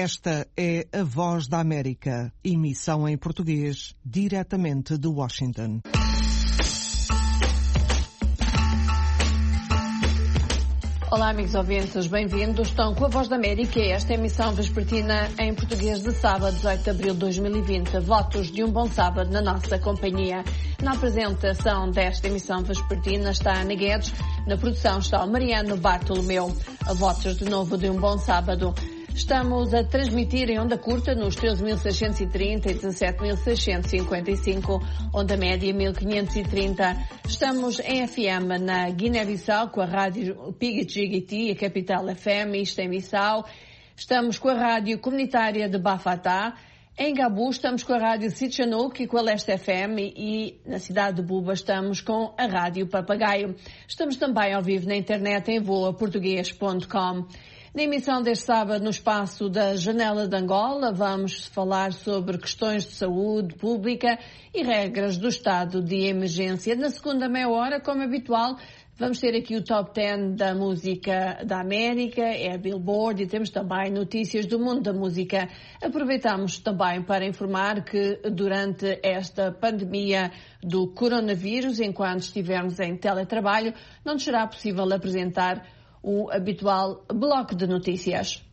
Esta é a Voz da América, emissão em português, diretamente de Washington. Olá, amigos ouvintes, bem-vindos. Estão com a Voz da América e esta emissão vespertina em português de sábado, 18 de abril de 2020. Votos de um bom sábado na nossa companhia. Na apresentação desta emissão vespertina está a Ana Guedes, na produção está o Mariano Bartolomeu. A votos de novo de um bom sábado. Estamos a transmitir em onda curta nos 13.630 e 17.655, onda média 1.530. Estamos em FM na Guiné-Bissau com a rádio Pigigiti, a capital FM, isto em Bissau. Estamos com a rádio comunitária de Bafatá. Em Gabu estamos com a rádio Sitchanouk e com a Leste FM e na cidade de Buba estamos com a rádio Papagaio. Estamos também ao vivo na internet em voaportuguês.com. Na emissão deste sábado, no espaço da Janela de Angola, vamos falar sobre questões de saúde pública e regras do estado de emergência. Na segunda meia hora, como habitual, vamos ter aqui o Top 10 da música da América, é a Billboard, e temos também notícias do mundo da música. Aproveitamos também para informar que durante esta pandemia do coronavírus, enquanto estivermos em teletrabalho, não nos será possível apresentar o habitual bloco de notícias.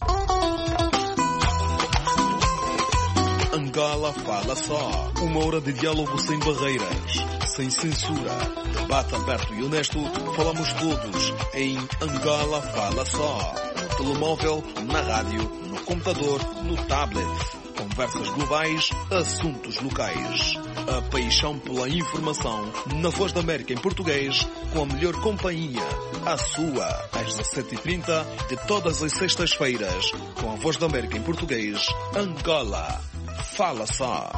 Angola fala só. Uma hora de diálogo sem barreiras, sem censura. Debate aberto e honesto. Falamos todos em Angola fala só. No telemóvel, na rádio, no computador, no tablet. Conversas globais, assuntos locais. A paixão pela informação na Voz da América em português, com a melhor companhia. A sua, às 17h30 de todas as sextas-feiras, com a Voz da América em português, Angola. Fala só.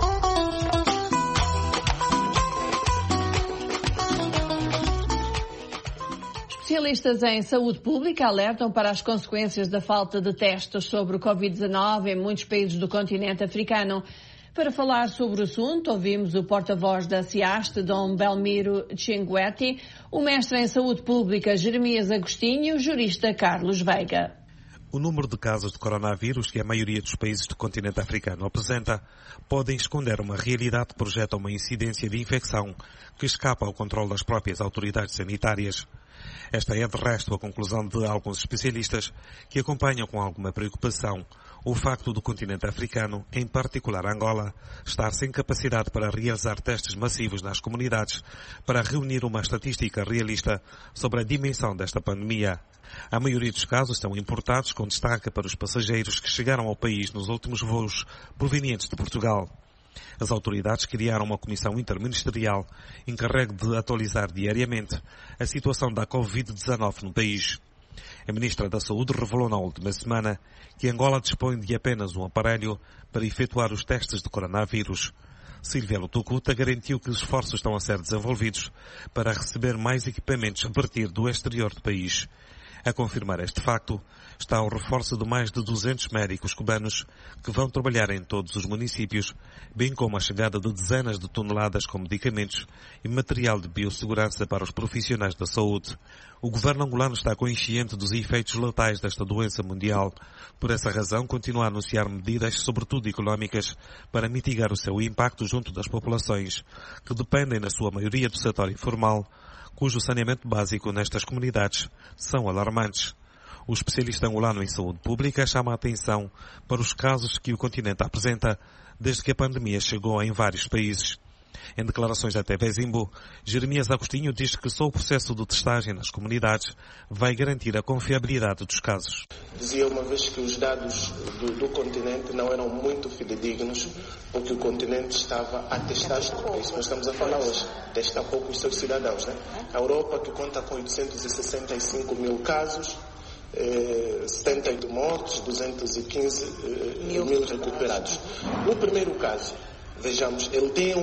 Especialistas em saúde pública alertam para as consequências da falta de testes sobre o Covid-19 em muitos países do continente africano. Para falar sobre o assunto, ouvimos o porta-voz da CIAST, Dom Belmiro Chinguetti, o mestre em saúde pública Jeremias Agostinho e o jurista Carlos Veiga. O número de casos de coronavírus que a maioria dos países do continente africano apresenta podem esconder uma realidade que projeta uma incidência de infecção que escapa ao controle das próprias autoridades sanitárias. Esta é, de resto, a conclusão de alguns especialistas que acompanham com alguma preocupação o facto do continente africano, em particular Angola, estar sem capacidade para realizar testes massivos nas comunidades para reunir uma estatística realista sobre a dimensão desta pandemia. A maioria dos casos estão importados, com destaque para os passageiros que chegaram ao país nos últimos voos provenientes de Portugal. As autoridades criaram uma comissão interministerial encarregue de atualizar diariamente a situação da Covid-19 no país. A Ministra da Saúde revelou na última semana que Angola dispõe de apenas um aparelho para efetuar os testes de coronavírus. Silvia Lutucuta garantiu que os esforços estão a ser desenvolvidos para receber mais equipamentos a partir do exterior do país. A confirmar este facto está o reforço de mais de 200 médicos cubanos que vão trabalhar em todos os municípios, bem como a chegada de dezenas de toneladas com medicamentos e material de biossegurança para os profissionais da saúde. O governo angolano está consciente dos efeitos letais desta doença mundial. Por essa razão, continua a anunciar medidas, sobretudo económicas, para mitigar o seu impacto junto das populações, que dependem, na sua maioria, do setor informal, cujo saneamento básico nestas comunidades são alarmantes. O especialista angolano em saúde pública chama a atenção para os casos que o continente apresenta desde que a pandemia chegou em vários países. Em declarações à TV Zimbo, Jeremias Agostinho diz que só o processo de testagem nas comunidades vai garantir a confiabilidade dos casos. Dizia uma vez que os dados do continente não eram muito fidedignos, porque o continente estava a testar, é isso que nós estamos a falar hoje, testar pouco os seus cidadãos, né? A Europa, que conta com 865 mil casos, 78 mortos, 215 mil recuperados. No primeiro caso, vejamos, ele tem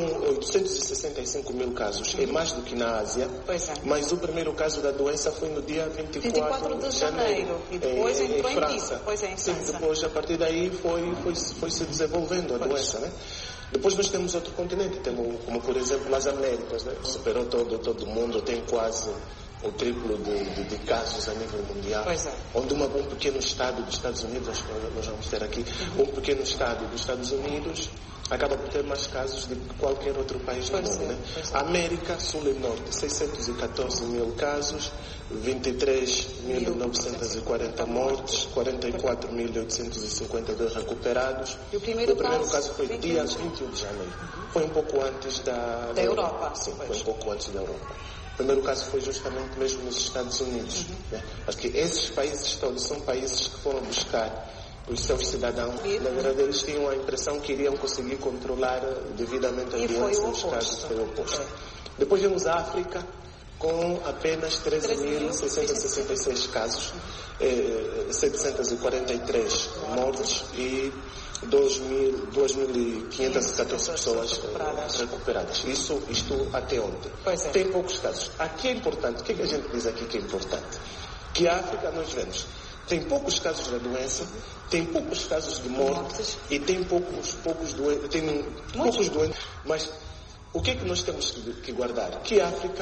865 mil casos, é mais do que na Ásia, mas o primeiro caso da doença foi no dia 24 de janeiro, e depois entrou em França. Sim, depois, a partir daí, foi se desenvolvendo a doença, né? Depois nós temos outro continente, como por exemplo as Américas, né? Superou todo mundo, tem quase ou triplo de casos a nível mundial, onde um pequeno estado dos Estados Unidos, nós vamos ter aqui, um pequeno estado dos Estados Unidos acaba por ter mais casos do que qualquer outro país do mundo, né? América, Sul e Norte, 614 mil casos, 23.940 mortes, 44.852 recuperados. E o primeiro caso foi dia 21 de janeiro. Foi um pouco antes da Europa. Sim, foi um pouco antes da Europa. O primeiro caso foi justamente mesmo nos Estados Unidos. Né? Porque esses países todos são países que foram buscar os seus cidadãos. Na verdade, eles tinham a impressão que iriam conseguir controlar devidamente a doença. Nos casos foi o oposto. Depois vemos a África, com apenas 13.666 casos, 743 mortes e 2.514 pessoas recuperadas. Isto até ontem. Tem poucos casos. Aqui é importante, o que a gente diz aqui que é importante? Que a África, nós vemos, tem poucos casos da doença, tem poucos casos de mortes e tem poucos doentes. Mas o que é que nós temos que guardar? Que a África,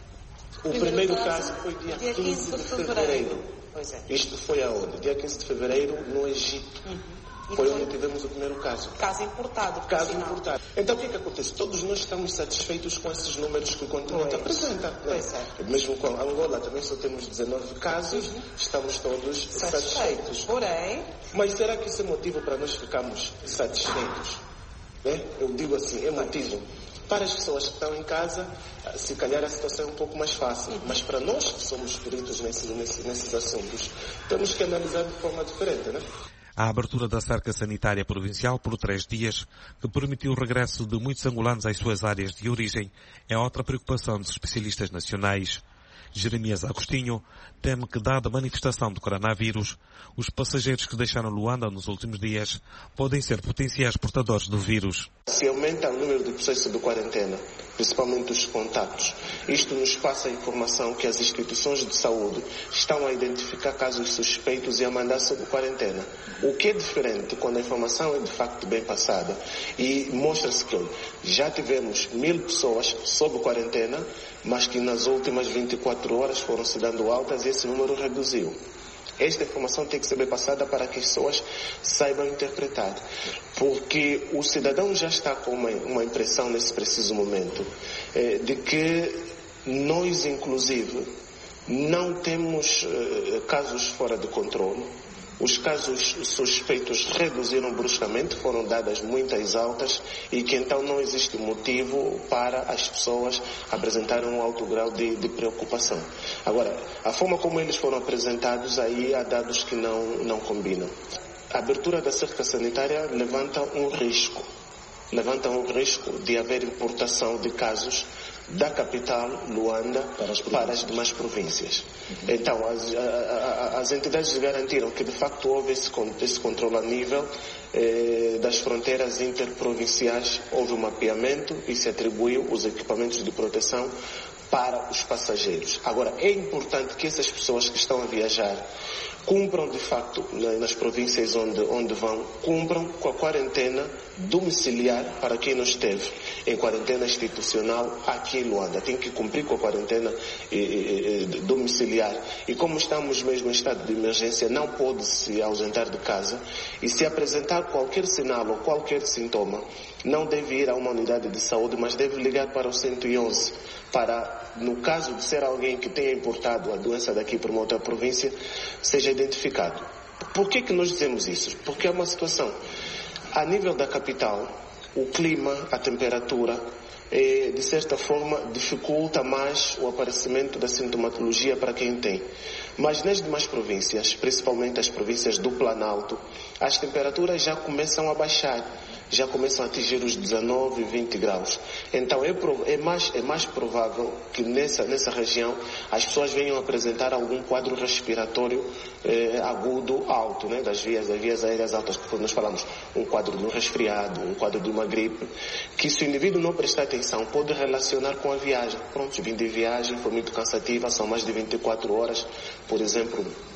o primeiro caso foi dia 15 de fevereiro. Isto foi aonde? Dia 15 de fevereiro, no Egito. Foi onde tivemos o primeiro caso. Caso importado. Então o que acontece? Todos nós estamos satisfeitos com esses números que o continente apresenta. Né? Mesmo com Angola também só temos 19 casos, estamos todos satisfeitos. Mas será que isso é motivo para nós ficarmos satisfeitos? Né? Eu digo assim, é motivo. Para as pessoas que estão em casa, se calhar a situação é um pouco mais fácil. Mas para nós que somos peritos nesses assuntos, temos que analisar de forma diferente, né? A abertura da cerca sanitária provincial por 3 dias, que permitiu o regresso de muitos angolanos às suas áreas de origem, é outra preocupação dos especialistas nacionais. Jeremias Agostinho teme que, dada a manifestação do coronavírus, os passageiros que deixaram Luanda nos últimos dias podem ser potenciais portadores do vírus. Se aumenta o número de pessoas sob quarentena, principalmente os contatos, isto nos passa a informação que as instituições de saúde estão a identificar casos suspeitos e a mandar sob quarentena. O que é diferente quando a informação é de facto bem passada e mostra-se que já tivemos 1.000 pessoas sob quarentena, mas que nas últimas 24 horas foram se dando altas e esse número reduziu. Esta informação tem que ser bem passada para que as pessoas saibam interpretar. Porque o cidadão já está com uma impressão nesse preciso momento de que nós, inclusive, não temos casos fora de controle. Os casos suspeitos reduziram bruscamente, foram dadas muitas altas e que então não existe motivo para as pessoas apresentarem um alto grau de preocupação. Agora, a forma como eles foram apresentados, aí há dados que não combinam. A abertura da cerca sanitária levanta um risco de haver importação de casos da capital, Luanda, para as demais províncias. Então, as entidades garantiram que de facto houve esse controle a nível das fronteiras interprovinciais, houve um mapeamento e se atribuiu os equipamentos de proteção para os passageiros. Agora, é importante que essas pessoas que estão a viajar cumpram de facto, nas províncias onde vão, cumpram com a quarentena domiciliar para quem não esteve em quarentena institucional aqui em Luanda. Tem que cumprir com a quarentena domiciliar. E como estamos mesmo em estado de emergência, não pode se ausentar de casa e se apresentar qualquer sinal ou qualquer sintoma, não deve ir a uma unidade de saúde, mas deve ligar para o 111 para, no caso de ser alguém que tenha importado a doença daqui para uma outra província, seja identificado. Por que nós dizemos isso? Porque é uma situação. A nível da capital, o clima, a temperatura, de certa forma, dificulta mais o aparecimento da sintomatologia para quem tem. Mas nas demais províncias, principalmente as províncias do Planalto, as temperaturas já começam a baixar. Já começam a atingir os 19, 20 graus. Então é mais provável que nessa região as pessoas venham apresentar algum quadro respiratório agudo alto, né, das vias aéreas altas, porque nós falamos um quadro de um resfriado, um quadro de uma gripe, que se o indivíduo não prestar atenção pode relacionar com a viagem. Pronto, vim de viagem, foi muito cansativa, são mais de 24 horas, por exemplo,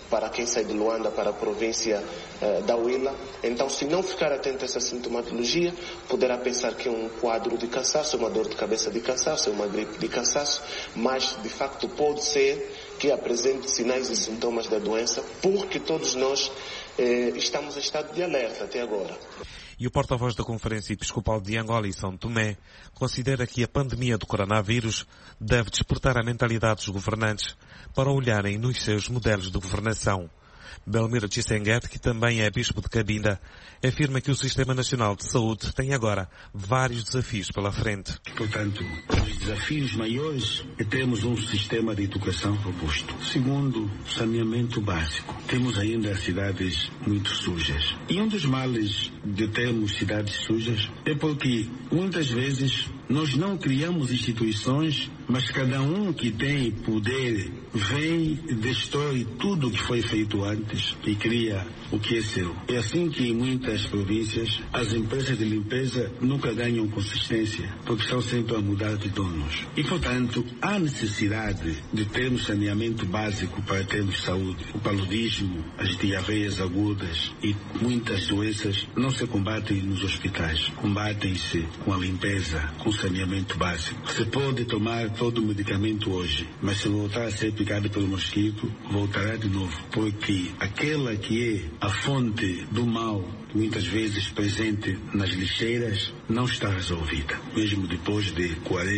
para quem sai de Luanda para a província da Huila. Então, se não ficar atento a essa sintomatologia, poderá pensar que é um quadro de cansaço, uma dor de cabeça de cansaço, uma gripe de cansaço, mas de facto pode ser que apresente sinais e sintomas da doença, porque todos nós estamos em estado de alerta até agora. E o porta-voz da Conferência Episcopal de Angola e São Tomé considera que a pandemia do coronavírus deve despertar a mentalidade dos governantes para olharem nos seus modelos de governação. Belmiro Chisenguete, que também é bispo de Cabinda, afirma que o Sistema Nacional de Saúde tem agora vários desafios pela frente. Portanto, os desafios maiores é termos um sistema de educação robusto. Segundo, saneamento básico. Temos ainda cidades muito sujas. E um dos males de termos cidades sujas é porque muitas vezes nós não criamos instituições, mas cada um que tem poder vem, destrói tudo que foi feito antes e cria o que é seu. É assim que em muitas províncias as empresas de limpeza nunca ganham consistência, porque estão sempre a mudar de donos. E, portanto, há necessidade de termos saneamento básico para termos saúde. O paludismo, as diarreias agudas e muitas doenças não se combatem nos hospitais. Combatem-se com a limpeza, com saneamento básico. Você pode tomar todo o medicamento hoje, mas se voltar a ser picado pelo mosquito, voltará de novo, porque aquela que é a fonte do mal, muitas vezes presente nas lixeiras, não está resolvida, mesmo depois de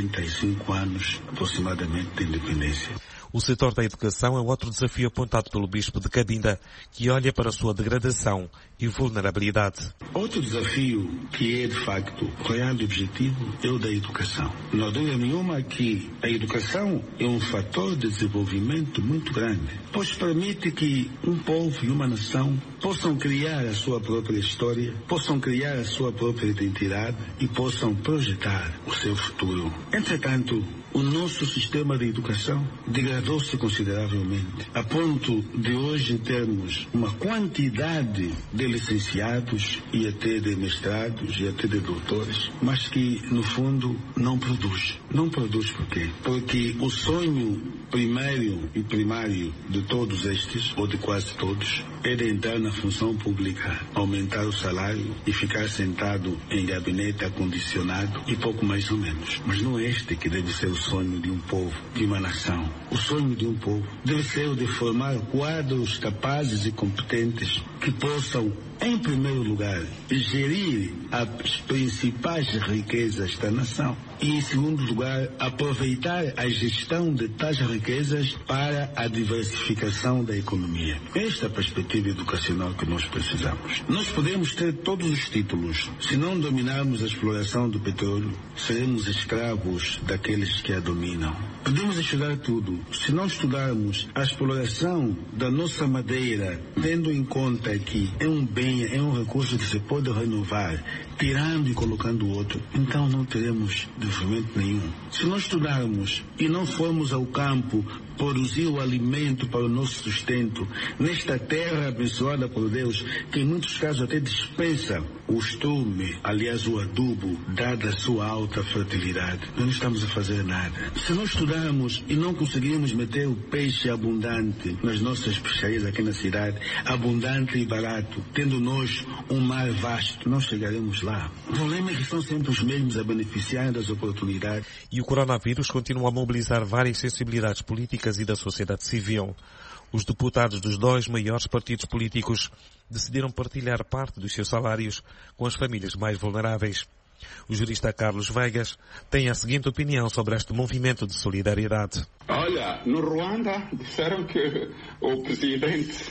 45 anos aproximadamente de independência. O setor da educação é outro desafio apontado pelo bispo de Cabinda, que olha para a sua degradação e vulnerabilidade. Outro desafio que é, de facto, o real objetivo é o da educação. Não há dúvida nenhuma que a educação é um fator de desenvolvimento muito grande, pois permite que um povo e uma nação possam criar a sua própria história, possam criar a sua própria identidade e possam projetar o seu futuro. Entretanto, o nosso sistema de educação degradou-se consideravelmente, a ponto de hoje termos uma quantidade de licenciados e até de mestrados e até de doutores, mas que, no fundo, não produz. Não produz por quê? Porque o sonho primeiro e primário de todos estes, ou de quase todos, é de entrar na função pública, aumentar o salário e ficar sentado em gabinete acondicionado e pouco mais ou menos. Mas não é este que deve ser o sonho de um povo, de uma nação. O sonho de um povo deve ser o de formar quadros capazes e competentes que possam, em primeiro lugar, gerir as principais riquezas da nação e, em segundo lugar, aproveitar a gestão de tais riquezas para a diversificação da economia. Esta é a perspectiva educacional que nós precisamos. Nós podemos ter todos os títulos. Se não dominarmos a exploração do petróleo, seremos escravos daqueles que a dominam. Podemos estudar tudo. Se não estudarmos a exploração da nossa madeira, tendo em conta que é um bem, é um recurso que se pode renovar, tirando e colocando outro, então não teremos desenvolvimento nenhum. Se não estudarmos e não formos ao campo produzir o alimento para o nosso sustento, nesta terra abençoada por Deus, que em muitos casos até dispensa o estrume, aliás o adubo, dada a sua alta fertilidade, nós não estamos a fazer nada. Se não estudarmos e não conseguirmos meter o peixe abundante nas nossas peixarias aqui na cidade, abundante e barato, tendo nós um mar vasto, não chegaremos lá. O problema é que são sempre os mesmos a beneficiar das oportunidades. E o coronavírus continua a mobilizar várias sensibilidades políticas e da sociedade civil. Os deputados dos 2 maiores partidos políticos decidiram partilhar parte dos seus salários com as famílias mais vulneráveis. O jurista Carlos Vegas tem a seguinte opinião sobre este movimento de solidariedade. Olha, no Ruanda disseram que o presidente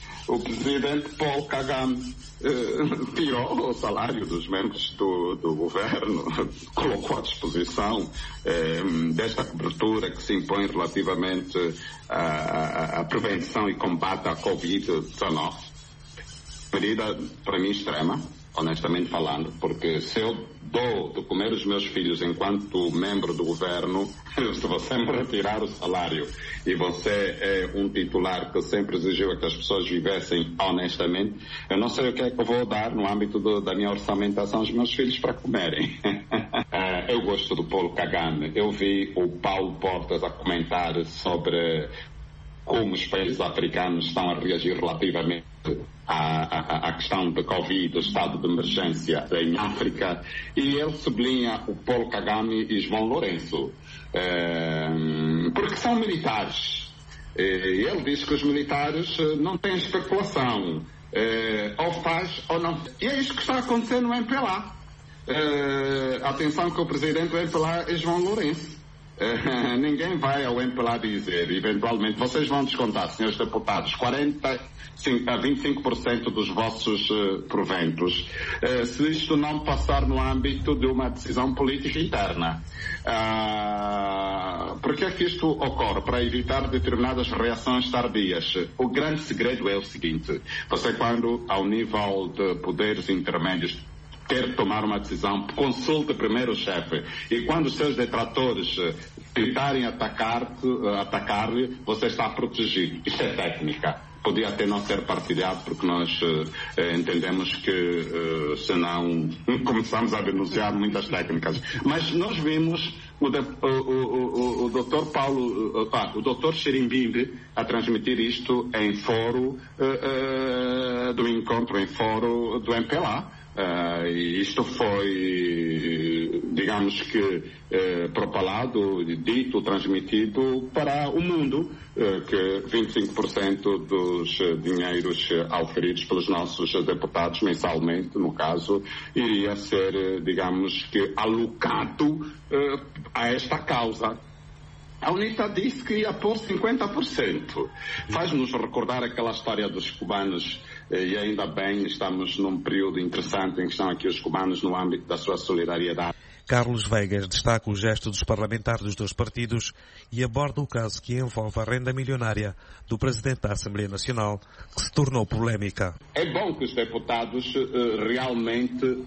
Paul Kagame tirou o salário dos membros do governo, colocou à disposição desta cobertura que se impõe relativamente à prevenção e combate à Covid-19. Medida, para mim, extrema, honestamente falando, porque se eu dou de comer os meus filhos enquanto membro do governo, se você me retirar o salário e você é um titular que sempre exigiu que as pessoas vivessem honestamente, eu não sei o que é que eu vou dar no âmbito da minha orçamentação aos meus filhos para comerem. Eu gosto do Paulo Kagame. Eu vi o Paulo Portas a comentar sobre como os países africanos estão a reagir relativamente à questão da Covid, o estado de emergência em África, e ele sublinha o Paul Kagame e João Lourenço, porque são militares. Ele diz que os militares não têm especulação, ou faz ou não. E é isso que está acontecendo no MPLA. Atenção que o presidente do MPLA é João Lourenço. Ninguém vai ao MPLA dizer, eventualmente, vocês vão descontar, senhores deputados, 40 a 25% dos vossos proventos, se isto não passar no âmbito de uma decisão política interna. Por que é que isto ocorre? Para evitar determinadas reações tardias. O grande segredo é o seguinte: você, quando ao nível de poderes intermédios quer tomar uma decisão, consulte primeiro o chefe. E quando os seus detratores tentarem atacar-lhe, você está protegido. Isto é técnica. Podia até não ser partilhado, porque nós entendemos que senão começamos a denunciar muitas técnicas. Mas nós vimos o Dr. Paulo, o Dr. Xerimbimbe a transmitir isto em fórum do encontro, em fórum do MPLA. E isto foi, digamos que, propalado, dito, transmitido para o mundo, que 25% dos dinheiros auferidos pelos nossos deputados mensalmente, no caso, iria ser, digamos que, alocado a esta causa. A UNITA disse que ia pôr 50%. Faz-nos recordar aquela história dos cubanos, e ainda bem, estamos num período interessante em que estão aqui os cubanos no âmbito da sua solidariedade. Carlos Veigas destaca o gesto dos parlamentares dos dois partidos e aborda o caso que envolve a renda milionária do presidente da Assembleia Nacional, que se tornou polémica. É bom que os deputados realmente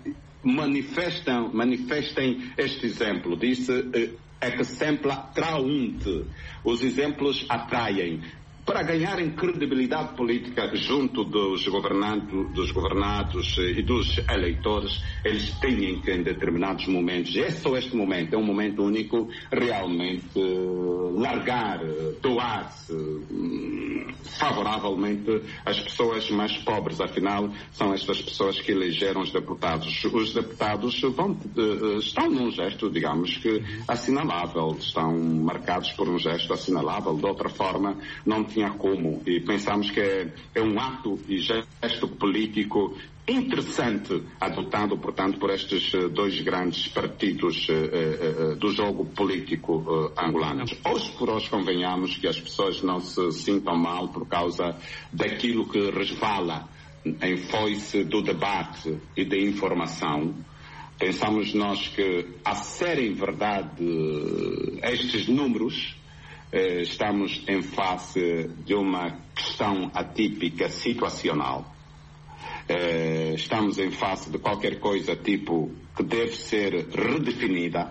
manifestem este exemplo. Disse é que sempre atraente. Os exemplos atraem. Para ganharem credibilidade política junto dos governados e dos eleitores, eles têm que, em determinados momentos, e é só este momento, é um momento único, realmente largar, doar-se favoravelmente às pessoas mais pobres. Afinal, são estas pessoas que elegeram os deputados. Os deputados estão num gesto, digamos que assinalável, estão marcados por um gesto assinalável. De outra forma, não tinha como, e pensamos que é um ato e gesto político interessante, adotado, portanto, por estes dois grandes partidos do jogo político angolano. Hoje por hoje convenhamos que as pessoas não se sintam mal por causa daquilo que resvala em foice do debate e da informação. Pensamos nós que, a serem verdade estes números, estamos em face de uma questão atípica situacional. Estamos em face de qualquer coisa tipo que deve ser redefinida.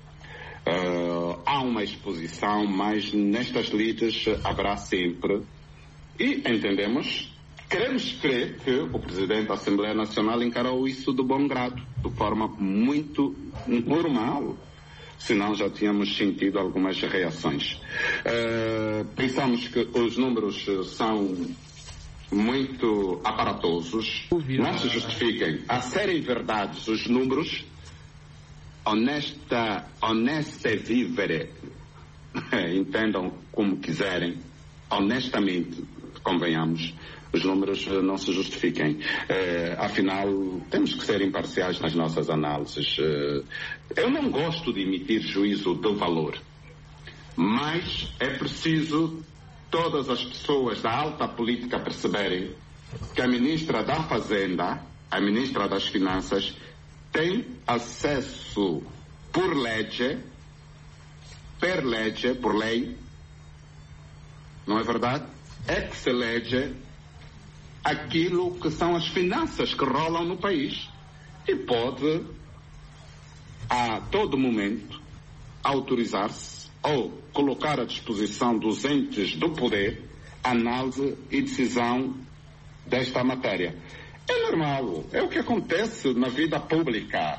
Há uma exposição, mas nestas lides haverá sempre, e entendemos, queremos crer que o Presidente da Assembleia Nacional encarou isso de bom grado, de forma muito normal. Senão já tínhamos sentido algumas reações. Pensamos que os números são muito aparatosos, não se justifiquem. A serem verdades os números, honesta vivere, entendam como quiserem, honestamente, convenhamos, os números não se justifiquem. Afinal, temos que ser imparciais nas nossas análises. Eu não gosto de emitir juízo de valor, mas é preciso todas as pessoas da alta política perceberem que a ministra da Fazenda, a ministra das Finanças, tem acesso por lei, não é verdade? Ex lege, aquilo que são as finanças que rolam no país, e pode a todo momento autorizar-se ou colocar à disposição dos entes do poder análise e decisão desta matéria. É normal, é o que acontece na vida pública.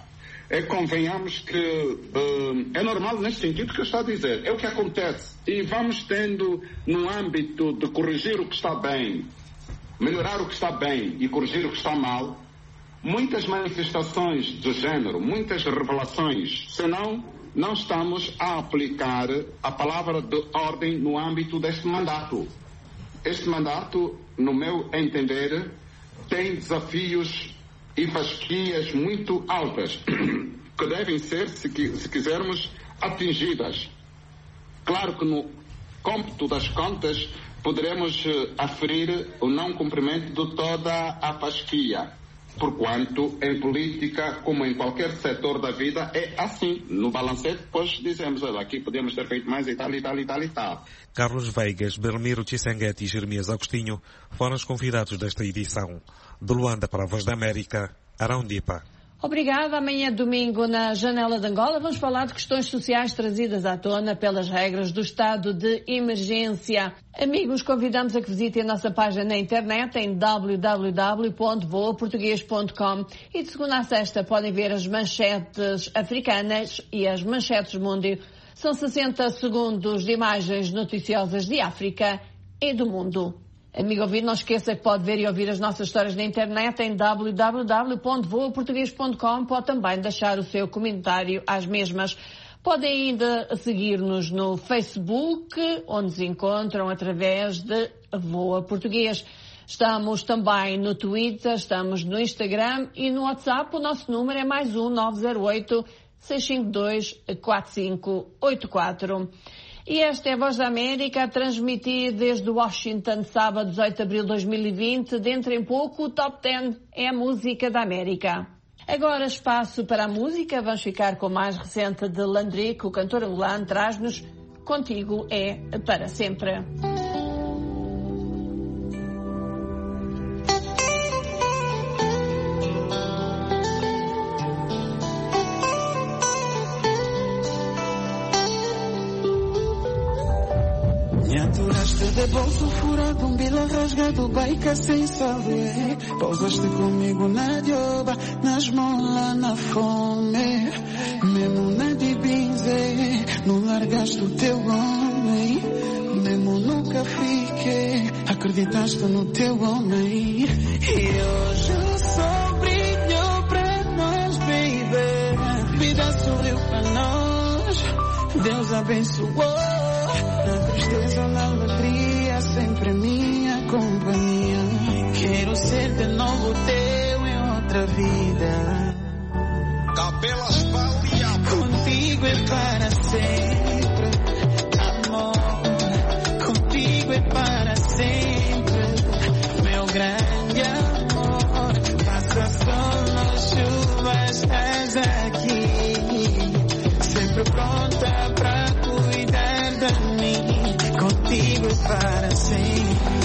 convenhamos que é normal nesse sentido que eu estou a dizer. É o que acontece. E vamos tendo, no âmbito de corrigir o que está bem, melhorar o que está bem e corrigir o que está mal, muitas manifestações do género, muitas revelações, senão não estamos a aplicar a palavra de ordem no âmbito deste mandato. Este mandato, no meu entender, tem desafios e fasquias muito altas que devem ser, se quisermos, atingidas. Claro que no cômputo das contas poderemos aferir o não cumprimento de toda a fasquia, porquanto em política, como em qualquer setor da vida, é assim. No balancete, depois dizemos, olha, aqui podemos ter feito mais e tal, e tal, e tal, e tal. Carlos Veigas, Belmiro Tshisekedi e Jeremias Agostinho foram os convidados desta edição. De Luanda para a Voz da América, Arão Dipa. Obrigada. Amanhã, domingo, na Janela de Angola, vamos falar de questões sociais trazidas à tona pelas regras do estado de emergência. Amigos, convidamos a que visitem a nossa página na internet em www.voaportugues.com e de segunda a sexta podem ver as manchetes africanas e as manchetes mundo. São 60 segundos de imagens noticiosas de África e do mundo. Amigo ouvinte, não esqueça que pode ver e ouvir as nossas histórias na internet em www.voaportugues.com. Pode também deixar o seu comentário às mesmas. Podem ainda seguir-nos no Facebook, onde nos encontram através de Voa Português. Estamos também no Twitter, estamos no Instagram e no WhatsApp. O nosso número é +1 908 652 4584. E esta é a Voz da América, a transmitir desde Washington, sábado 18 de abril de 2020. Dentro em pouco, o Top 10 é a música da América. Agora, espaço para a música. Vamos ficar com o mais recente de Landrick. O cantor angolano traz-nos Contigo é para sempre. Aturaste de bolso furado, bila rasgado, baica sem saber. Pousaste comigo na dioba, na esmola, na fome. Mesmo na dibize, não largaste o teu homem. Mesmo nunca fiquei, acreditaste no teu homem. E hoje o sol brilhou pra nós, baby. Vida sorriu pra nós, Deus abençoou. Na tristeza, na alegria, sempre minha companhia. Quero ser de novo teu em outra vida. Capelas Baleia. Contigo é para sempre, amor. Contigo é para sempre, meu grande amor. Passa sol na chuva, estás aqui, sempre pronta pra cuidar de mim. Contigo é para sempre.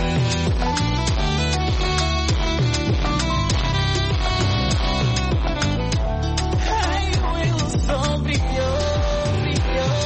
Ai, o sol brilhou, brilhou.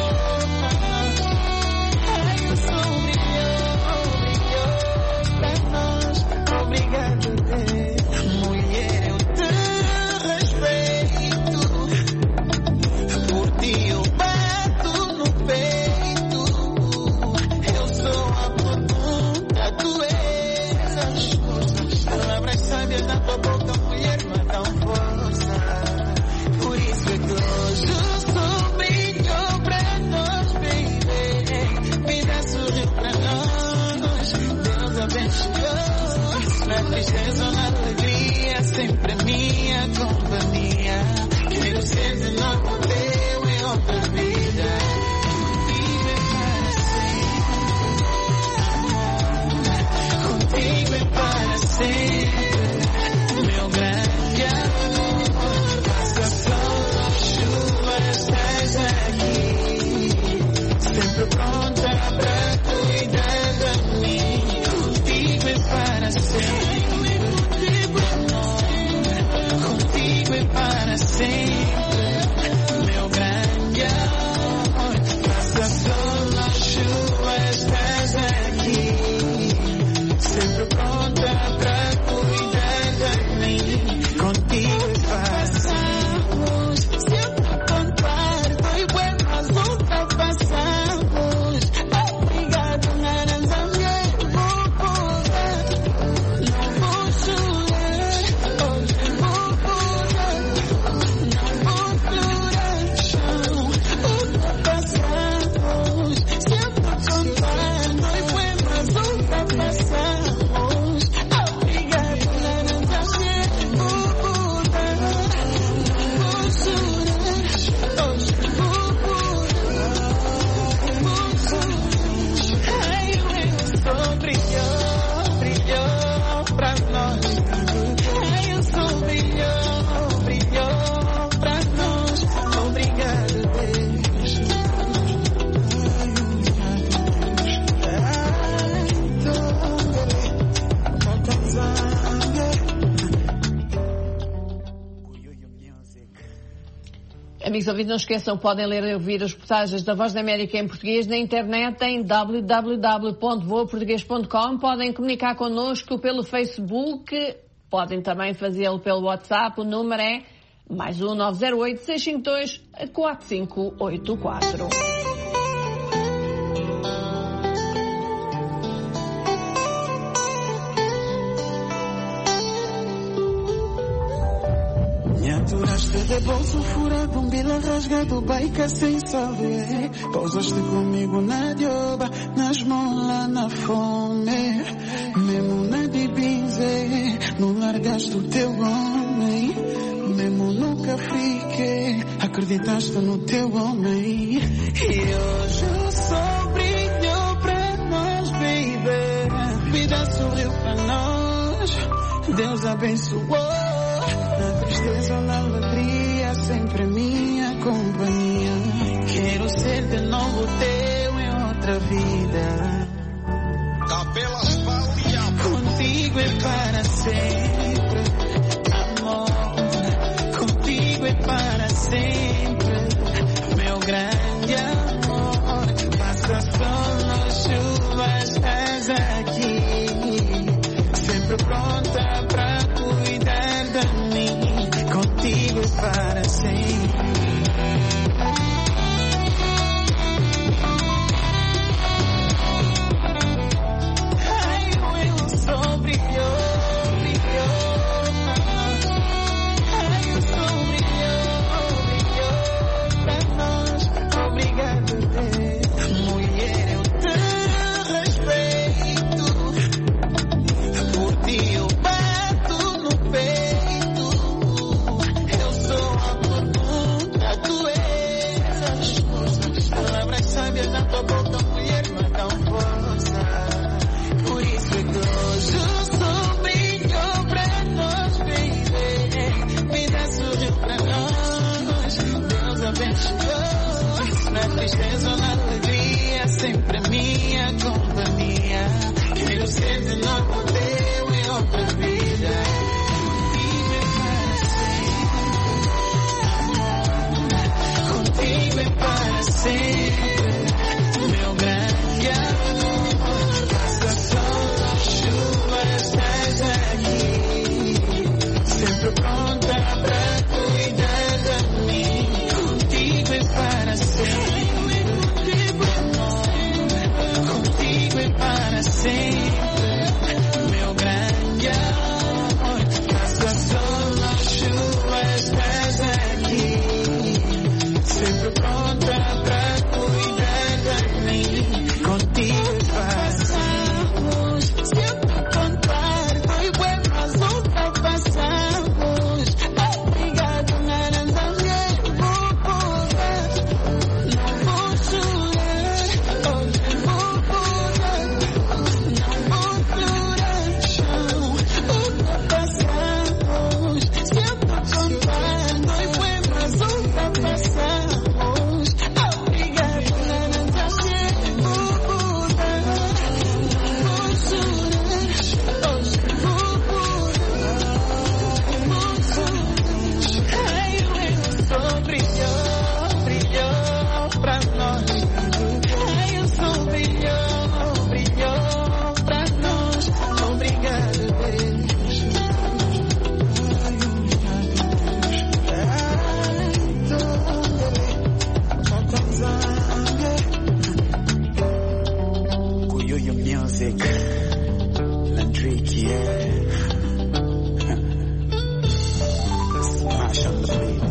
Ai, o sol brilhou, brilhou pra nós. Obrigado, Deus. Mulher, eu te respeito. Por ti eu bato no peito. Eu sou a pergunta, tu és as coisas. Palavras sábias na tua boca, mulher, mas dão força. Por isso é que hoje o sol brilhou pra nós, baby. Vida sorriu pra nós, Deus abençoou. Na tristeza ou na alegria, sempre minha companhia. Quero ser de novo teu em outra vida. Contigo é para sempre, contigo é para sempre, meu grande amor. Passa sol ou chuva, estás aqui, sempre pronta pra cuidar de mim. Contigo é para sempre, amor. Contigo é para sempre. Amigos ouvintes, não esqueçam, podem ler e ouvir as reportagens da Voz da América em português na internet em www.voaportugues.com. Podem comunicar connosco pelo Facebook, podem também fazê-lo pelo WhatsApp. O número é +1 908 652 4584. Me aturaste de bolso furado, bila rasgado, baica sem saldo, Pousaste comigo na dioba, na esmola, na fome. Mesmo na dibinze, não largaste o teu homem. Mesmo nunca fiquei, acreditaste no teu homem. E hoje o sol brilhou pra nós, baby. Vida sorriu pra nós, Deus abençoou. Na tristeza, na alegria, sempre minha companhia. Quero ser de novo teu em outra vida. Capelas Pauliapo. Contigo é para sempre, amor. Contigo é para sempre, meu grande amor. Passa sol, nas chuvas, estás aqui, sempre pronta pra cuidar de mim. Contigo é para sempre. Ai, o sol brilhou, brilhou. Ai, o sol brilhou, brilhou pra nós. Obrigado, Deus. Mulher, eu te respeito. Por ti eu bato no peito. Eu sou a pergunta, tu és a resposta. Palavras sábias na tua boca, mulher, mas dão força. Por isso é que hoje o sol brilhou pra nós, baby. Vida sorriu pra nós, Deus abençoou. Na tristeza ou na alegria, sempre minha companhia. Quero ser de novo teu em outra vida. Contigo é para sempre, meu grande amor. Passa sol, chuva, estás aqui, sempre pronta pra cuidar de mim. Contigo é para sempre, contigo é para sempre, meu grande amor. Passa sol, chuva, estás aqui, sempre pronta pra cuidar de mim. Contigo passamos, sempre contar, foi bem, mas ultrapassamos. Obrigado, Narandanga, vou poder, não vou chorar, hoje vou poder, não vou chorar, chão. Ultrapassamos, sempre contar, foi bem, mas ultrapassamos. Obrigado, Narandanga, vou poder, não vou chorar, hoje vou poder. Ai, o sol brilhou, brilhou pra nós. Ai, o sol brilhou, brilhou pra nós. Obrigado, Deus. Kuyoyo music, Landrick, smash on the beat.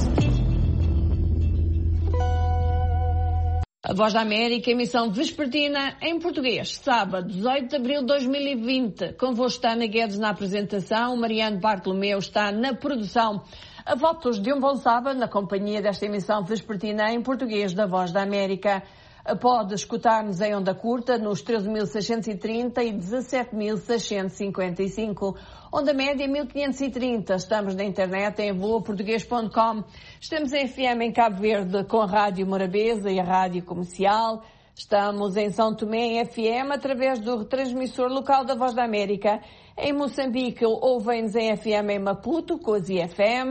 A Voz da América, emissão vespertina em português, sábado, 18 de abril de 2020. Convosco Ana Guedes na apresentação, Mariano Bartolomeu está na produção. A votos de um bom sábado na companhia desta emissão vespertina em português da Voz da América. Pode escutar-nos em onda curta nos 13.630 e 17.655. Onda média 1530. Estamos na internet em voaportugues.com. Estamos em FM em Cabo Verde com a Rádio Morabeza e a Rádio Comercial. Estamos em São Tomé em FM através do retransmissor local da Voz da América. Em Moçambique ouvem-nos em FM em Maputo, Cozi FM.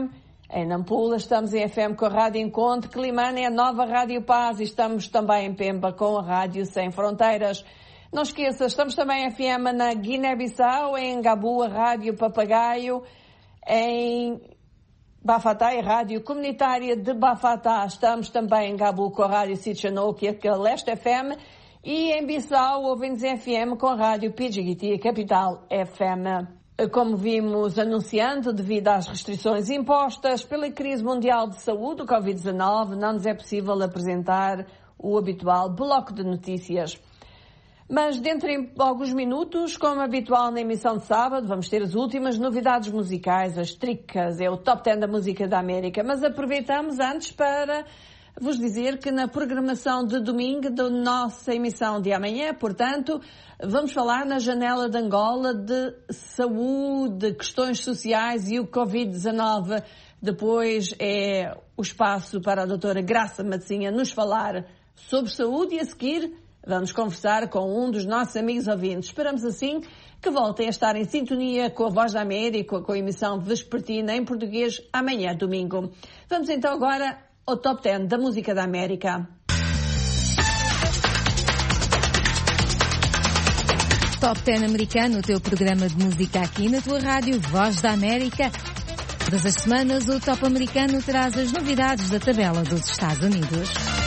Em Nampula estamos em FM com a Rádio Encontro, Climane é a nova Rádio Paz e estamos também em Pemba com a Rádio Sem Fronteiras. Não esqueça, estamos também em FM na Guiné-Bissau, em Gabu, a Rádio Papagaio, em Bafatá, a Rádio Comunitária de Bafatá. Estamos também em Gabu com a Rádio Sitchanouk, que é a Leste FM, e em Bissau ouvimos em FM com a Rádio Pidgiti, a Capital FM. Como vimos anunciando, devido às restrições impostas pela crise mundial de saúde, o Covid-19, não nos é possível apresentar o habitual bloco de notícias. Mas dentro de alguns minutos, como habitual na emissão de sábado, vamos ter as últimas novidades musicais, as tricas, é o Top 10 da Música da América. Mas aproveitamos antes para vos dizer que na programação de domingo da nossa emissão de amanhã, portanto, vamos falar na janela de Angola de saúde, questões sociais e o Covid-19. Depois é o espaço para a doutora Graça Matzinha nos falar sobre saúde e a seguir vamos conversar com um dos nossos amigos ouvintes. Esperamos assim que voltem a estar em sintonia com a Voz da América, com a emissão vespertina em português amanhã, domingo. Vamos então agora ao Top 10 da Música da América. Top 10 americano, o teu programa de música aqui na tua rádio Voz da América. Todas as semanas o Top americano traz as novidades da tabela dos Estados Unidos.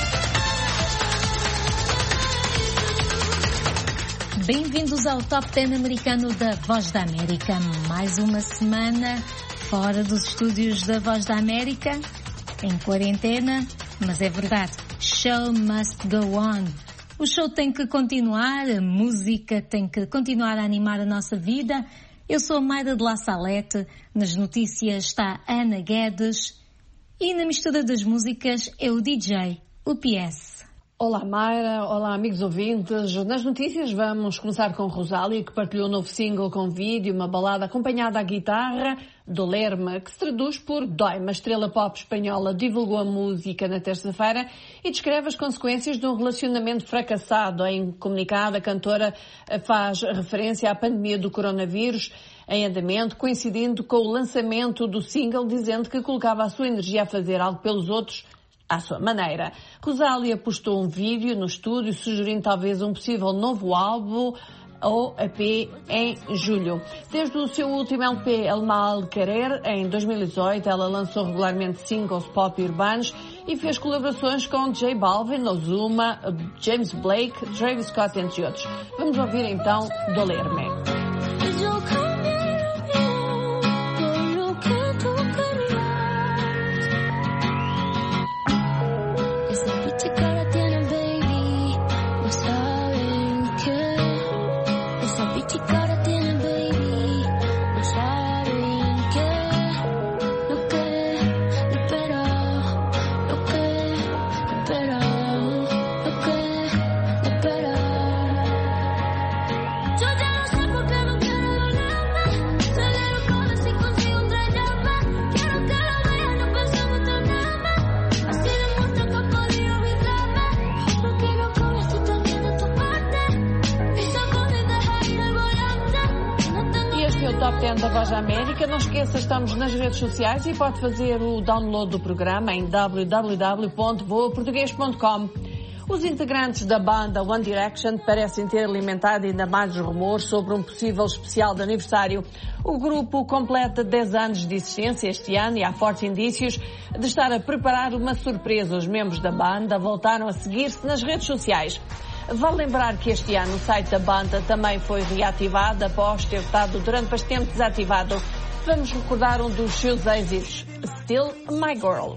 Bem-vindos ao Top 10 americano da Voz da América. Mais uma semana fora dos estúdios da Voz da América, em quarentena, mas é verdade, show must go on. O show tem que continuar, a música tem que continuar a animar a nossa vida. Eu sou a Mayra de La Salete, nas notícias está Ana Guedes e na mistura das músicas é o DJ, o PS. Olá Mayra, olá amigos ouvintes. Nas notícias vamos começar com Rosália, que partilhou um novo single com vídeo, uma balada acompanhada à guitarra, Dolerme, que se traduz por Dói. Uma estrela pop espanhola divulgou a música na terça-feira e descreve as consequências de um relacionamento fracassado. Em comunicado, a cantora faz referência à pandemia do coronavírus em andamento, coincidindo com o lançamento do single, dizendo que colocava a sua energia a fazer algo pelos outros à sua maneira. Rosália postou um vídeo no estúdio sugerindo talvez um possível novo álbum ou EP em julho. Desde o seu último LP, El Mal Querer, em 2018, ela lançou regularmente singles pop urbanos e fez colaborações com J Balvin, Ozuna, James Blake, Travis Scott, entre outros. Vamos ouvir então Dolerme. Da Voz da América. Não esqueça, estamos nas redes sociais e pode fazer o download do programa em www.voaportugues.com. Os integrantes da banda One Direction parecem ter alimentado ainda mais os rumores sobre um possível especial de aniversário. O grupo completa 10 anos de existência este ano e há fortes indícios de estar a preparar uma surpresa. Os membros da banda voltaram a seguir-se nas redes sociais. Vale lembrar que este ano o site da banda também foi reativado após ter estado durante bastante tempo desativado. Vamos recordar um dos seus êxitos, Still My Girl.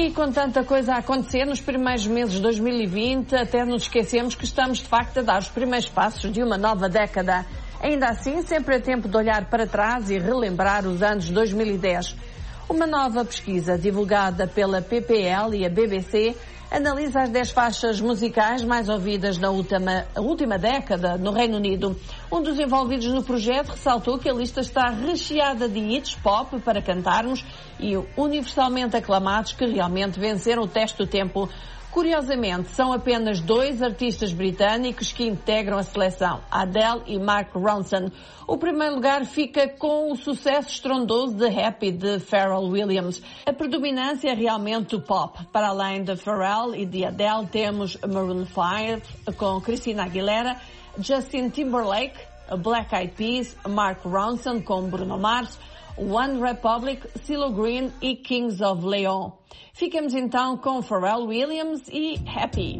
E com tanta coisa a acontecer nos primeiros meses de 2020, até nos esquecemos que estamos de facto a dar os primeiros passos de uma nova década. Ainda assim, sempre é tempo de olhar para trás e relembrar os anos 2010. Uma nova pesquisa divulgada pela PPL e a BBC analisa as 10 faixas musicais mais ouvidas na última década no Reino Unido. Um dos envolvidos no projeto ressaltou que a lista está recheada de hits pop para cantarmos e universalmente aclamados que realmente venceram o teste do tempo. Curiosamente, são apenas 2 artistas britânicos que integram a seleção, Adele e Mark Ronson. O primeiro lugar fica com o sucesso estrondoso de Happy, de Pharrell Williams. A predominância é realmente do pop. Para além de Pharrell e de Adele, temos Maroon 5 com Christina Aguilera, Justin Timberlake, Black Eyed Peas, Mark Ronson com Bruno Mars, One Republic, CeeLo Green e Kings of Leon. Ficamos então com Pharrell Williams e Happy.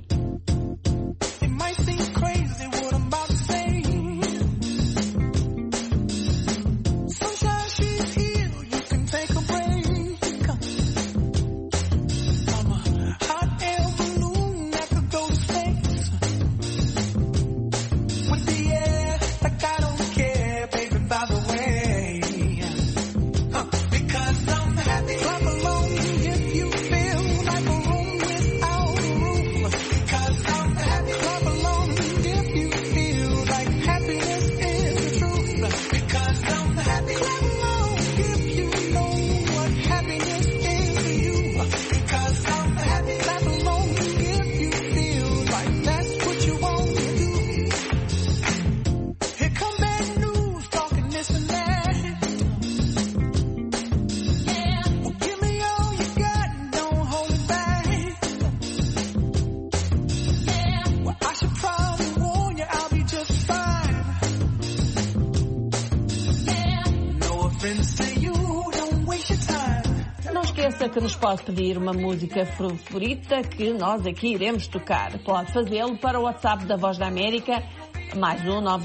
Que nos pode pedir uma música favorita que nós aqui iremos tocar. Pode fazê-lo para o WhatsApp da Voz da América, mais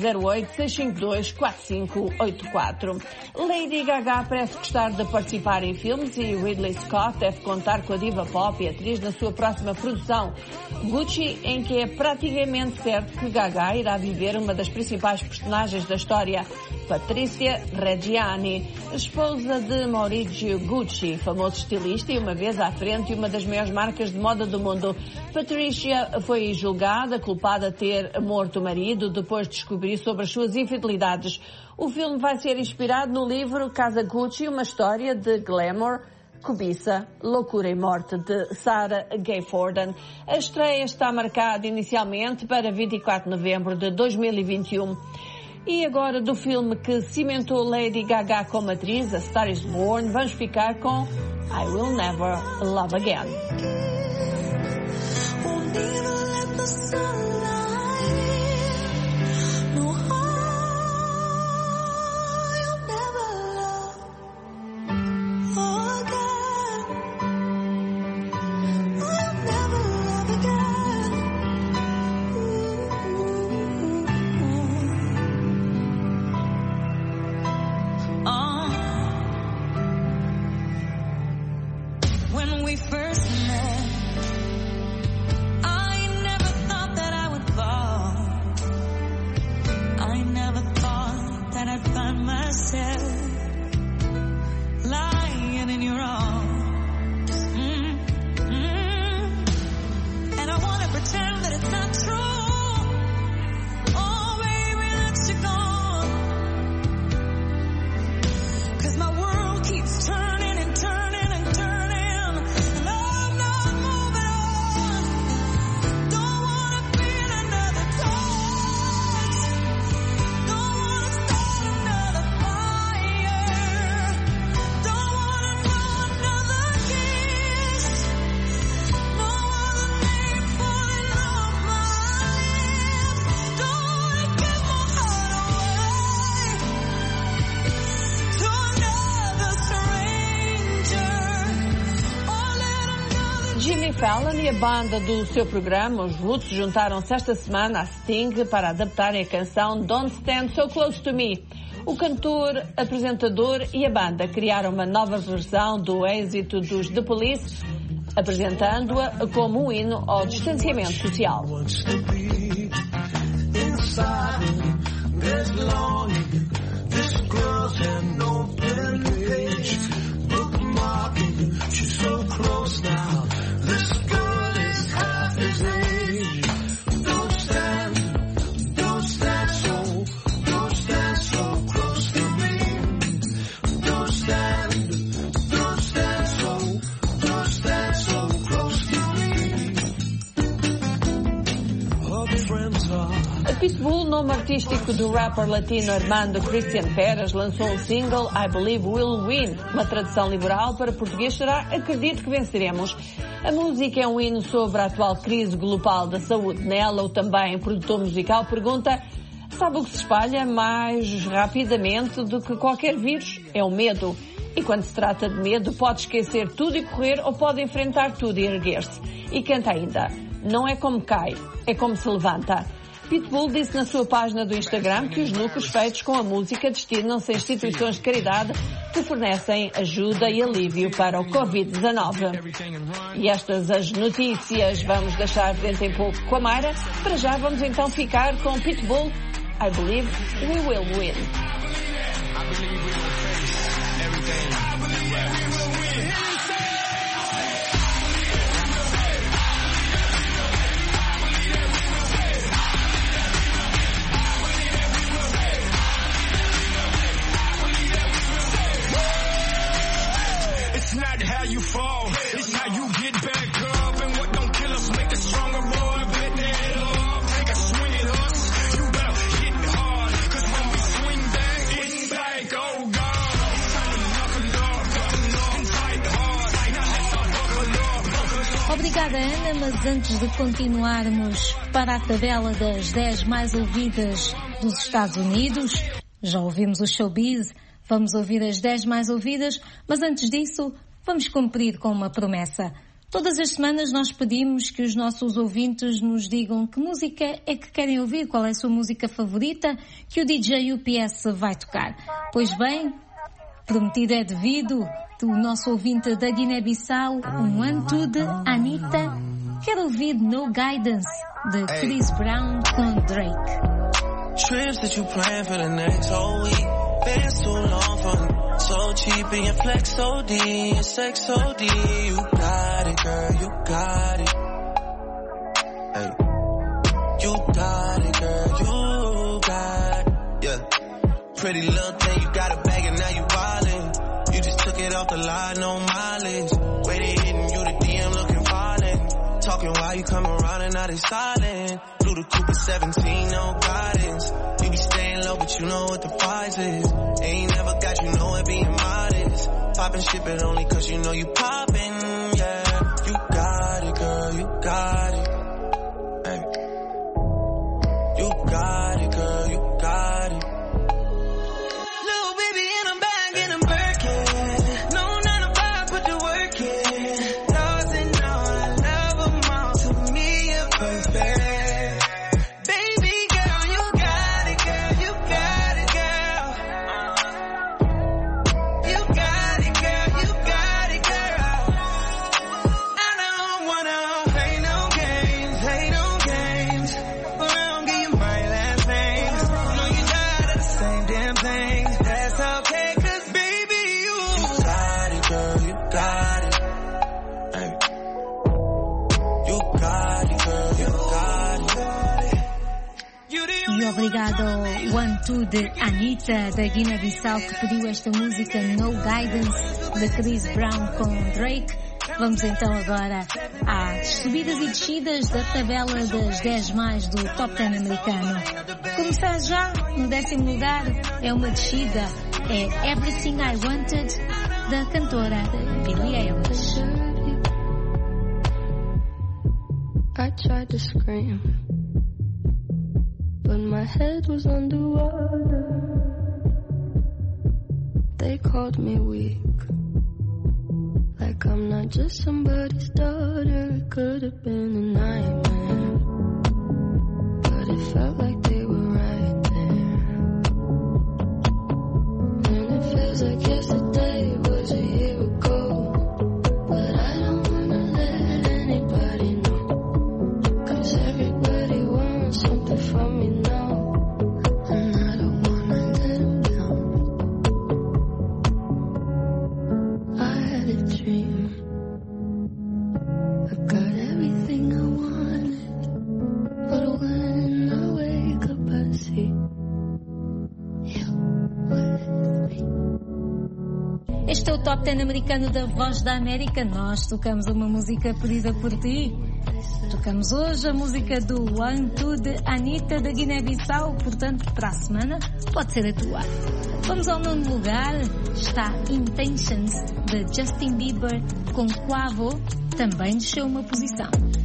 908-652-4584. Lady Gaga parece gostar de participar em filmes e Ridley Scott deve contar com a diva pop e atriz na sua próxima produção, Gucci, em que é praticamente certo que Gaga irá viver uma das principais personagens da história, Patrícia Reggiani, esposa de Maurizio Gucci, famoso estilista e uma vez à frente de uma das maiores marcas de moda do mundo. Patrícia foi julgada, culpada de ter morto o marido depois de descobrir sobre as suas infidelidades. O filme vai ser inspirado no livro Casa Gucci, uma história de glamour, cobiça, loucura e morte, de Sarah Gay Forden. A estreia está marcada inicialmente para 24 de novembro de 2021. E agora, do filme que cimentou Lady Gaga como atriz, A Star is Born, vamos ficar com I Will Never Love Again. Fallon e a banda do seu programa, os Roots, juntaram-se esta semana a Sting para adaptarem a canção Don't Stand So Close to Me. O cantor, apresentador e a banda criaram uma nova versão do êxito dos The Police, apresentando-a como um hino ao distanciamento social. Pitbull, nome artístico do rapper latino Armando Cristian Pérez, lançou um single I Believe We'll Win. Uma tradução liberal para português será Acredito que venceremos. A música é um hino sobre a atual crise global da saúde. Nela, o também produtor musical pergunta: sabe o que se espalha mais rapidamente do que qualquer vírus? É o medo. E quando se trata de medo, pode esquecer tudo e correr, ou pode enfrentar tudo e erguer-se. E canta ainda: não é como cai, é como se levanta. Pitbull disse na sua página do Instagram que os lucros feitos com a música destinam-se a instituições de caridade que fornecem ajuda e alívio para o Covid-19. E estas as notícias. Vamos deixar dentro em pouco com a Mayra. Para já vamos então ficar com Pitbull, I Believe We Will Win. It's not how you fall, it's how you get back up. And what don't kill us make us stronger, boy. Bet that up, take a swing at us. You better hit hard, cause when we swing back, it's like, oh God. It's time to knuckle up and fight hard. Now let's buckle up. Obrigada, Ana, mas antes de continuarmos para a tabela das 10 mais ouvidas dos Estados Unidos, já ouvimos o showbiz. Vamos ouvir as 10 mais ouvidas, mas antes disso, vamos cumprir com uma promessa. Todas as semanas nós pedimos que os nossos ouvintes nos digam que música é que querem ouvir, qual é a sua música favorita, que o DJ UPS vai tocar. Pois bem, prometido é devido, do nosso ouvinte da Guiné-Bissau, um Antu de Anitta. Quero ouvir No Guidance, de Chris Brown com Drake. Trips that you plan for the next whole week. Been too long for so cheap and your flex OD and sex OD. You got it, girl, you got it. Hey, you got it, girl, you got it. Yeah, pretty little thing, you got a bag and now you wildin'. You just took it off the line, no mileage. Waited hitting you the DM looking violent. Talking while you come around and now they silent. Blew the coupe at 17, no guidance. You be staying low, but you know what the price is. Ain't never got you know it being modest. Poppin' shit, but only cause you know you poppin', yeah. You got it, girl, you got it. Hey. You got it, girl, you got it. Little baby in a bag and I'm Birkin. No 9 to 5, put the work in. Those and all, I love them all. To me, you're perfect. E obrigado ao One-Two de Anitta, da Guiné-Bissau, que pediu esta música No Guidance, de Chris Brown com Drake. Vamos então agora às subidas e descidas da tabela das 10 mais do Top 10 americano. Começar já, no 10º lugar, é uma descida, é Everything I Wanted, da cantora Billie Eilish. I tried to scream, but my head was underwater. They called me weak, like I'm not just somebody's daughter. It could have been a nightmare, but it felt like they were right there. And it feels like yesterday was a year ago, but I don't wanna let Este é o Top 10 americano da Voz da América. Nós tocamos uma música pedida por ti. Tocamos hoje a música do One Two de Anitta da Guiné-Bissau, portanto, para a semana pode ser a tua. Vamos ao nono lugar, está Intentions de Justin Bieber com Quavo, também desceu uma posição.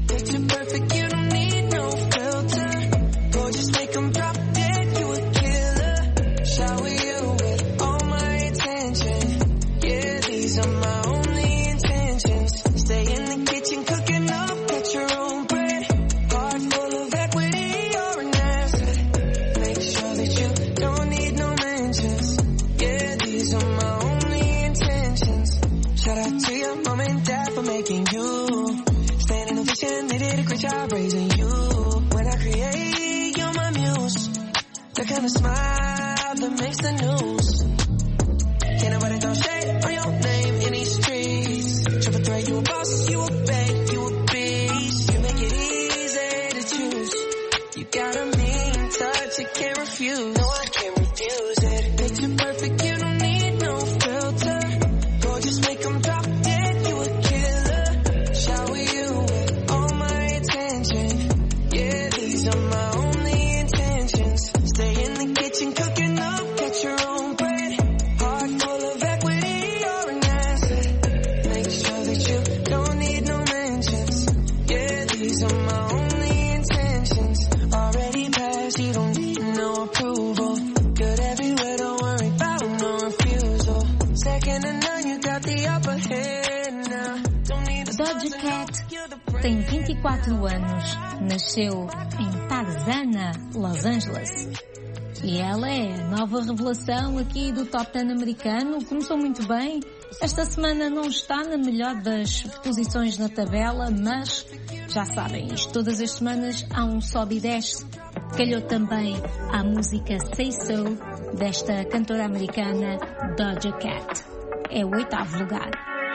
A smile that makes the news. Can't nobody throw shade on your name in these streets. Triple threat, you a boss, you a bank, you a beast. You make it easy to choose. You got a mean touch, you can't refuse. No, I can't refuse it. Picture perfect, you don't need no filter. Gorgeous, make them drop dead, you a killer. Shower you with all my attention. Yeah, these are my only intentions. Stay in the kitchen cooking up, get your own bread. Heart full of equity, you're an asset. Make sure that you don't need no mentions. Yeah, these are my only intentions. Already passed, you don't need no approval. Good everywhere, don't worry about no refusal. Second to none, you got the upper hand now. Doja Cat tem 24 anos, nasceu em Tarzana, Los Angeles. E ela é a nova revelação aqui do Top 10 americano. Começou muito bem. Esta semana não está na melhor das posições na tabela, mas já sabem, isto todas as semanas há um sobe e desce. Calhou também a música Say So desta cantora americana Doja Cat. É o 8º lugar.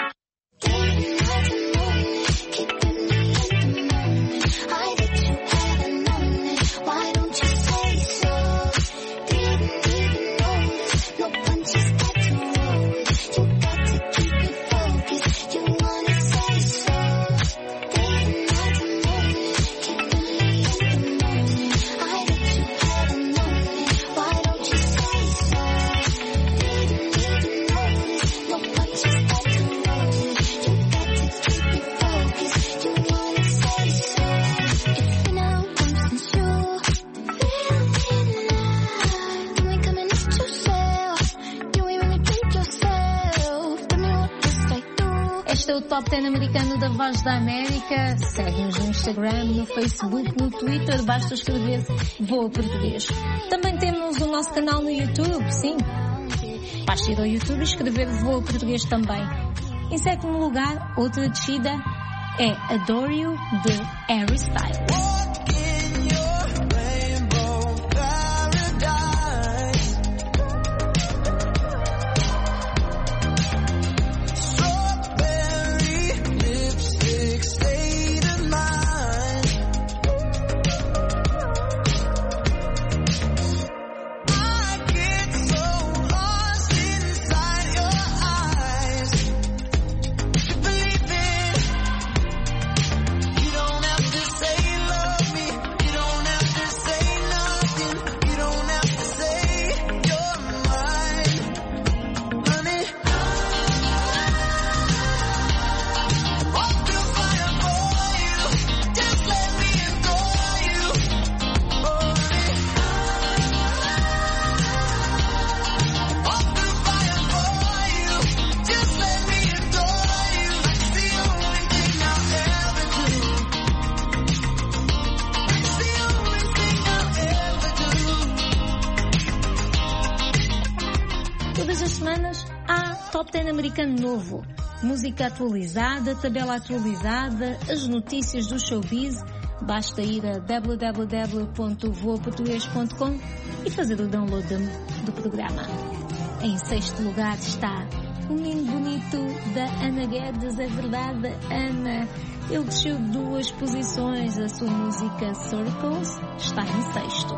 Este é o Top 10 americano da Voz da América. Segue-nos no Instagram, no Facebook, no Twitter. Basta escrever Voa Português. Também temos o nosso canal no YouTube, sim. Basta ir ao YouTube e escrever Voa Português também. Em 7º lugar, outra descida é Adore You de Harry Styles. Top 10 americano novo, música atualizada, tabela atualizada, as notícias do showbiz. Basta ir a www.voaportugues.com e fazer o download do programa. Em 6º lugar está O Menino Bonito da Ana Guedes. É verdade, Ana. Ele desceu 2 posições. A sua música Circles está em 6º.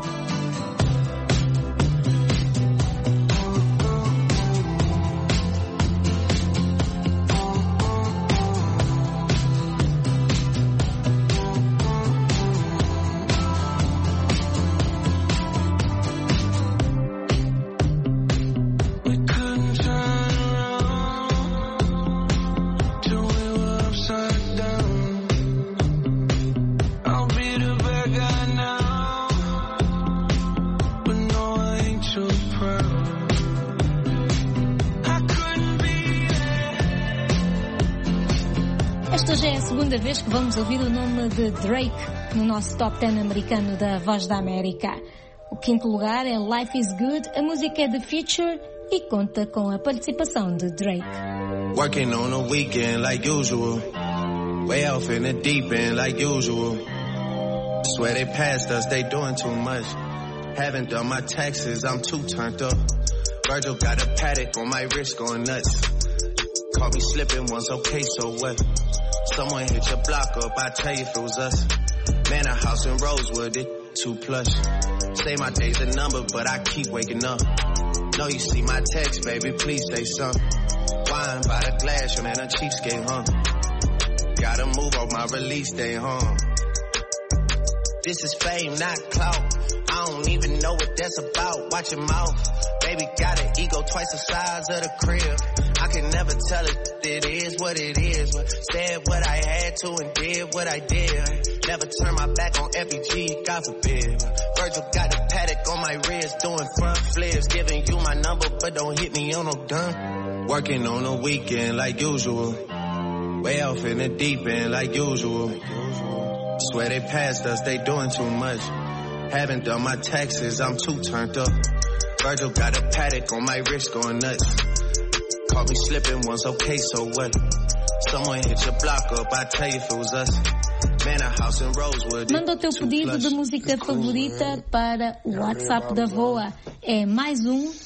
Hoje é a segunda vez que vamos ouvir o nome de Drake no nosso Top 10 americano da Voz da América. O quinto lugar é Life is Good, a música é The Future e conta com a participação de Drake. Working on a weekend like usual, way off in the deep end like usual. Swear they passed us, they doing too much. Haven't done my taxes, I'm too turned up. Virgil got a paddock on my wrist going nuts. Caught me slipping once, okay, so what? Someone hit your block up, I tell you if it was us. Man, a house in Rosewood, it too plush. Say my day's a number, but I keep waking up. Know you see my text, baby, please say something. Wine by the glass, man, a cheapskate, huh? Gotta move off my release day, huh? This is fame, not clout. I don't even know what that's about. Watch your mouth. Baby got an ego twice the size of the crib. I can never tell it is what it is. Said what I had to and did what I did. Never turn my back on FEG, God forbid. Virgil got the paddock on my wrist, doing front flips. Giving you my number, but don't hit me on no dime. Working on a weekend like usual. Way off in the deep end like usual. Swear they passed us, they doing too much. Haven't done my taxes, I'm too turned up. Virgil got a paddock on my wrist going nuts. Caught me slipping once, okay, so what? Someone hit your block up, I tell you if it was us. Man, a house in Rosewood. Manda o teu pedido de música favorita para o WhatsApp da VOA. É mais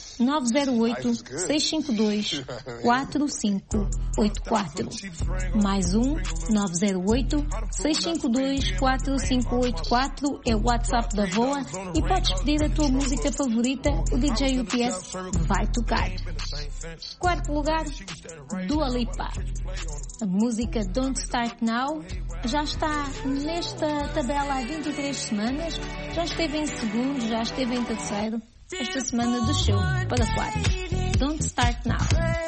908-652-4584. Mais 908-652-4584 é o WhatsApp da VOA e podes pedir a tua música favorita, o DJ UPS vai tocar. Quarto lugar, Dua Lipa. A música Don't Start Now já está nesta tabela há 23 semanas, já esteve em segundo, já esteve em terceiro. Esta semana desceu para quarto. Don't Start Now.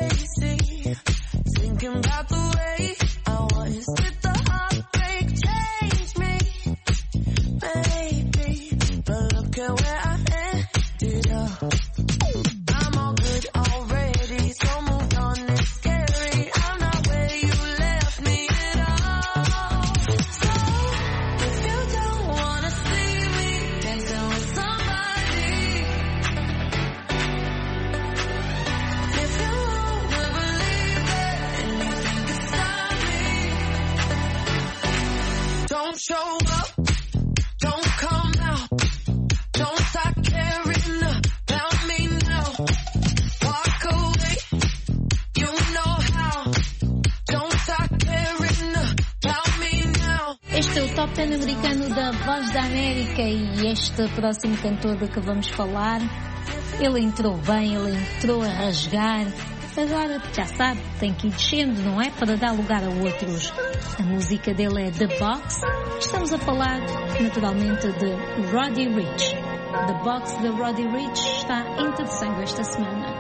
Show up, don't come out, don't start caring about me now. Walk away, you know how, don't start caring about me now. Este é o Top 10 americano da Voz da América e este próximo cantor de que vamos falar, ele entrou bem, ele entrou a rasgar. Agora, já sabe, tem que ir descendo, não é? Para dar lugar a outros. A música dele é The Box. Estamos a falar, naturalmente, de Roddy Ricch. The Box de Roddy Ricch está em terceiro esta semana.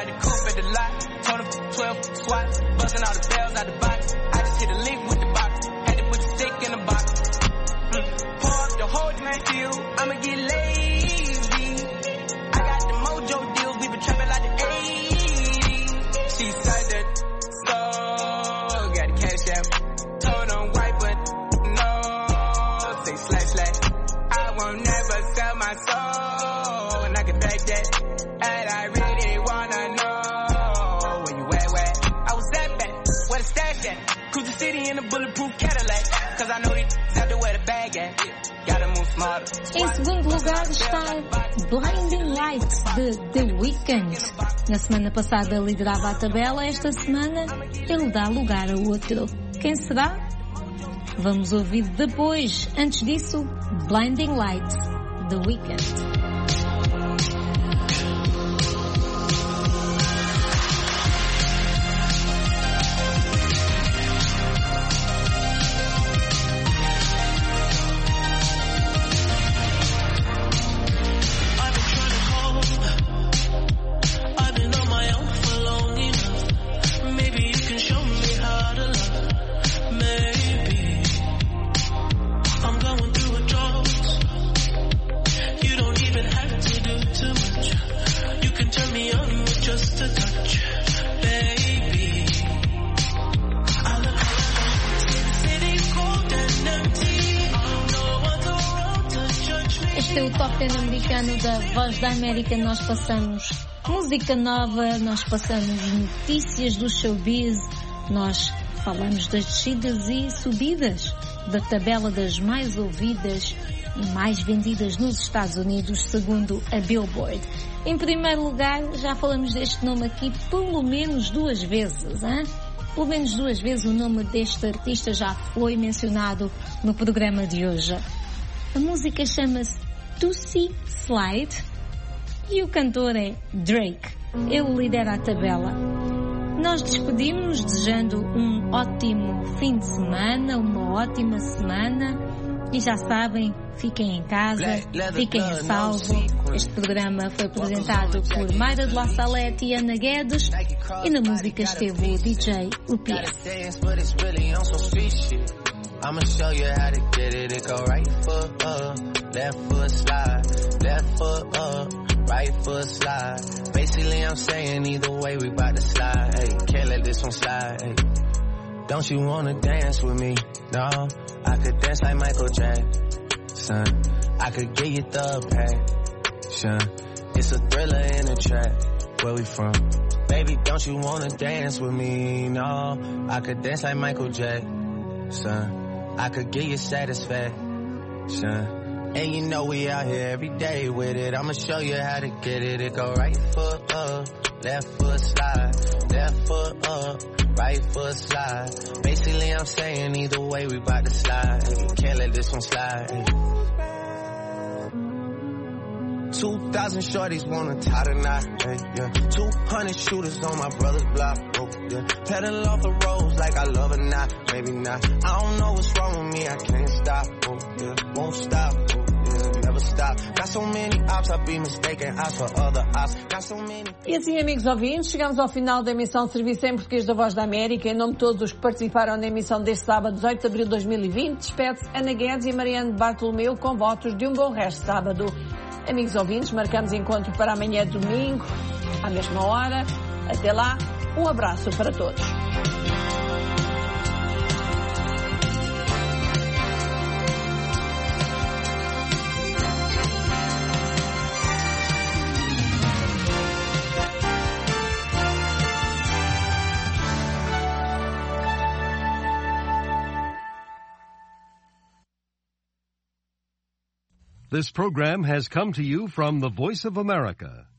She said that so got a cash out. Told them white, but no. Say slash. I won't never sell my soul, and I can take that. And I really wanna know where you at, where? I was that bad, where the stash at? Cruise the city in a bulletproof Cadillac. Cause I know these have to wear the bag at. Gotta move smarter. Em segundo lugar está Blinding Lights de The Weeknd. Na semana passada liderava a tabela, esta semana ele dá lugar a outro. Quem será? Vamos ouvir depois. Antes disso, Blinding Lights, The Weeknd. You don't need Top 10 americano da Voz da América nós passamos música nova, nós passamos notícias do showbiz, nós falamos das descidas e subidas da tabela das mais ouvidas e mais vendidas nos Estados Unidos, segundo a Billboard. Em primeiro lugar, já falamos deste nome aqui pelo menos 2 vezes, hein? Pelo menos 2 vezes o nome deste artista já foi mencionado no programa de hoje. A música chama-se Tootsie Slide e o cantor é Drake. Ele lidera a tabela. Nós despedimos-nos desejando um ótimo fim de semana, uma ótima semana. E já sabem, fiquem em casa, fiquem a salvo. Este programa foi apresentado por Mayra de La Salete e Ana Guedes e na música esteve o DJ UPS. I'ma show you how to get it. It go right foot up, left foot slide, left foot up, right foot slide. Basically I'm saying either way we bout to slide. Hey, can't let this one slide. Hey. Don't you wanna dance with me? No, I could dance like Michael Jackson. I could get you the passion. It's a thriller in a track. Where we from? Baby, don't you wanna dance with me? No, I could dance like Michael Jackson. I could give you satisfaction. And you know we out here every day with it. I'ma show you how to get it. It go right foot up, left foot slide, left foot up, right foot slide. Basically I'm saying either way we bout to slide. Can't let this one slide. 2,000 shorties wanna tie the knot, yeah. 200 shooters on my brother's block, oh, yeah. Pedal off the roads like I love it, not, maybe not. I don't know what's wrong with me, I can't stop, oh, yeah. Won't stop, oh, yeah. Never stop. Got so many ops, I be mistaken ops for other ops. Got so many... E assim, amigos ouvintes, chegamos ao final da emissão de Serviço em Português da Voz da América. Em nome de todos os que participaram na emissão deste sábado, 18 de abril de 2020, despede-se Ana Guedes e Mariana Bartolomeu com votos de um bom resto de sábado. Amigos ouvintes, marcamos encontro para amanhã domingo, à mesma hora. Até lá, um abraço para todos. This program has come to you from the Voice of America,